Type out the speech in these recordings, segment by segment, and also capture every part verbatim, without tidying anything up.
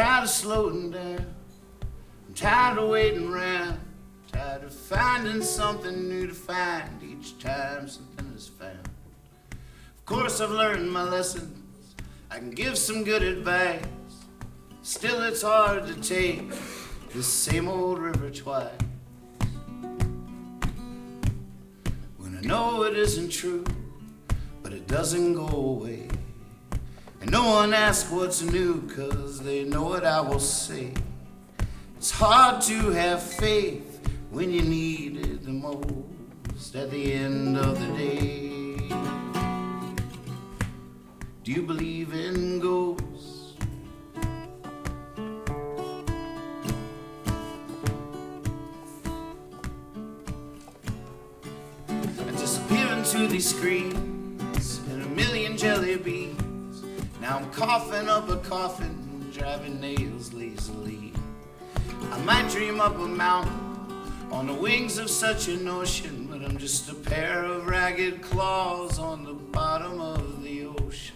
tired of slowing down. I'm tired of waiting around. Tired of finding something new to find each time something is found. Of course I've learned my lessons. I can give some good advice. Still it's hard to take this same old river twice. When I know it isn't true, but it doesn't go away. And no one asks what's new, cause they know what I will say. It's hard to have faith when you need it the most at the end of the day. Do you believe in ghosts? I disappear into these screens and a million jelly beans. Now I'm coughing up a coffin, driving nails lazily. I might dream up a mountain on the wings of such an ocean, but I'm just a pair of ragged claws on the bottom of the ocean.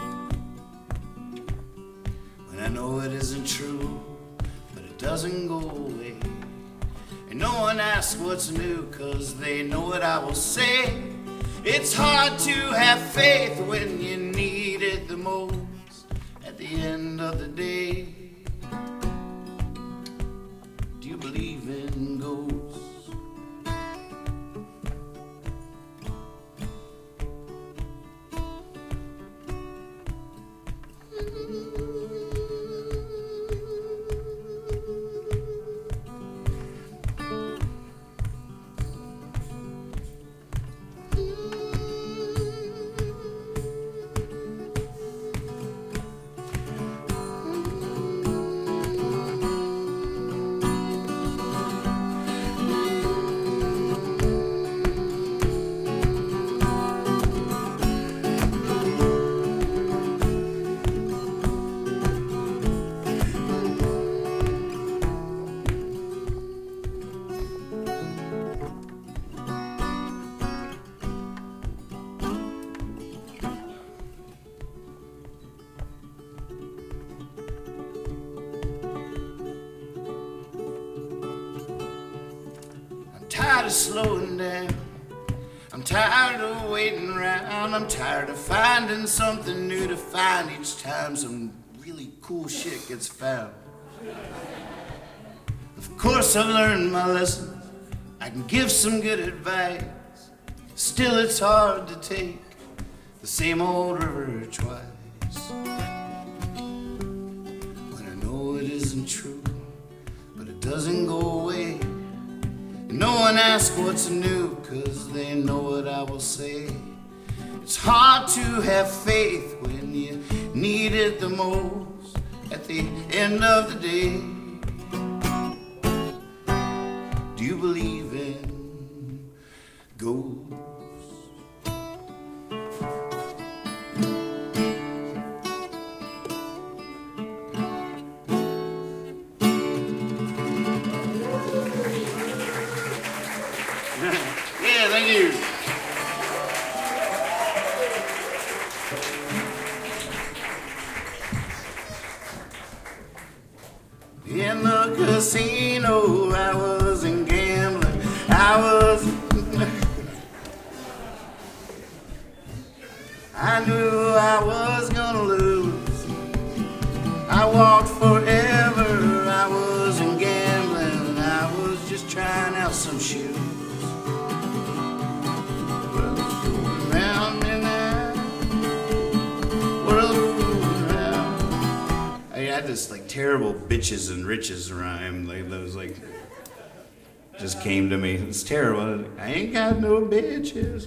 When I know it isn't true, but it doesn't go away. And no one asks what's new, cause they know what I will say. It's hard to have faith when you need it the most at the end of the day. Do you believe in ghosts? I'm tired of slowing down. I'm tired of waiting around. I'm tired of finding something new to find each time some really cool shit gets found. Of course I've learned my lessons. I can give some good advice. Still it's hard to take the same old river twice. When I know it isn't true, but it doesn't go away. And no one asks what's new, cause they know what I will say. It's hard to have faith when you need it the most at the end of the day. Do you believe in ghosts? Yeah, thank you. In the casino, I wasn't gambling. I was. I knew I was gonna lose. I walked forever. I wasn't gambling. I was just trying out some shoes. I had this like terrible bitches and riches rhyme, like that was like just came to me. It's terrible. I ain't got no bitches.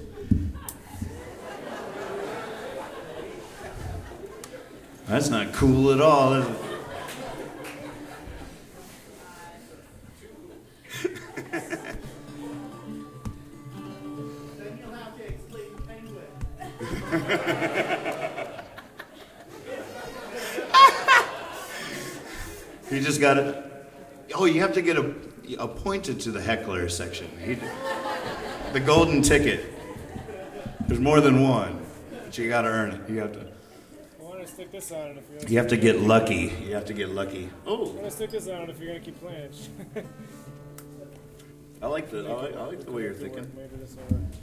That's not cool at all, is it? Then you'll have to explain penguin. You just got it. Oh, you have to get a, appointed to the heckler section. He, the golden ticket. There's more than one, but you got to earn it. You have to. I want gonna stick this on it if you're gonna You have to get lucky. You have to get lucky. I'm Oh, gonna stick this on it if you're gonna keep playing. I like the I like, I like the way you're thinking. Maybe this will work.